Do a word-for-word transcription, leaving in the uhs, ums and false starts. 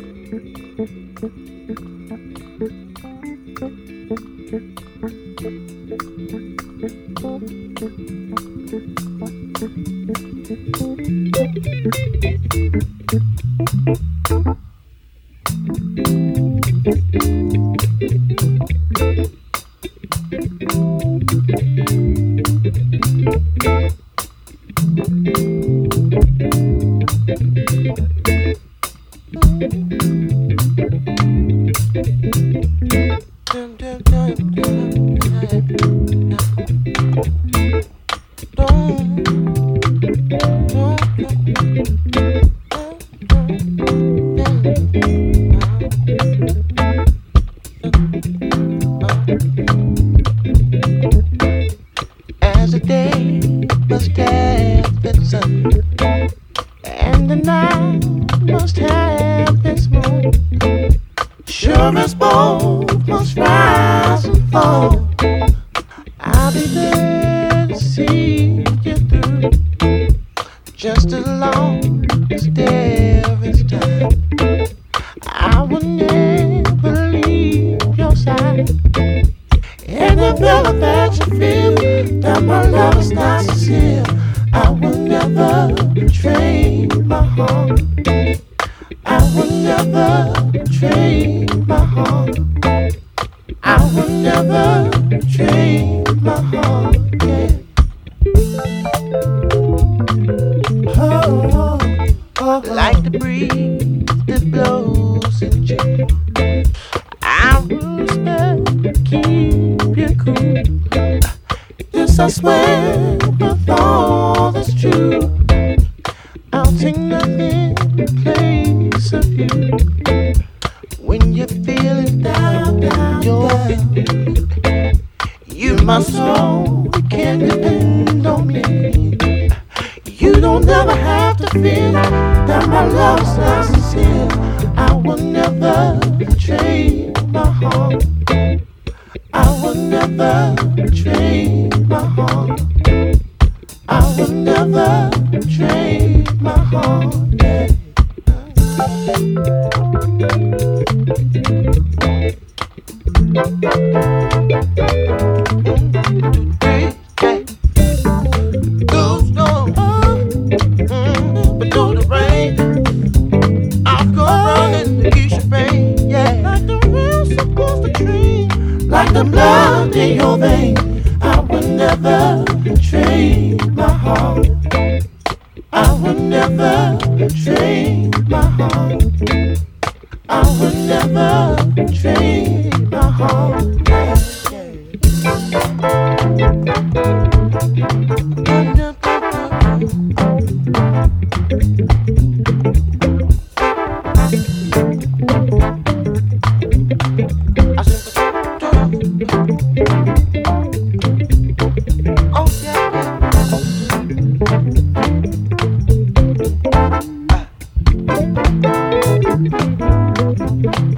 As the day must have been sun, and the night must have been smooth, sure as both must rise and fall, I'll be there to see you through, just as long as there is time. I will never leave your side, and the feeling that you feel that my love is not sincere, I will never betray my heart. I will never betray my heart. I will never betray my heart. Yeah. Oh, oh, oh. Like the breeze that blows in June, I will stand, keep you cool. Yes, I swear with all that's true, I'll take nothing in place of you. When you're feeling down, down, you're feeling, you my soul, you can depend on me. You don't ever have to feel that my love's not sincere. I will never betray my heart. I will never betray my heart. I will never betray my heart. Yeah. Those storms, but through the rain, I'll go running to ease your pain. Yeah, like the rain supposed to dream, like the blood in your vein. I will never betray my heart. I will never betray my heart. I will never betray my heart. Yeah, oh, yeah.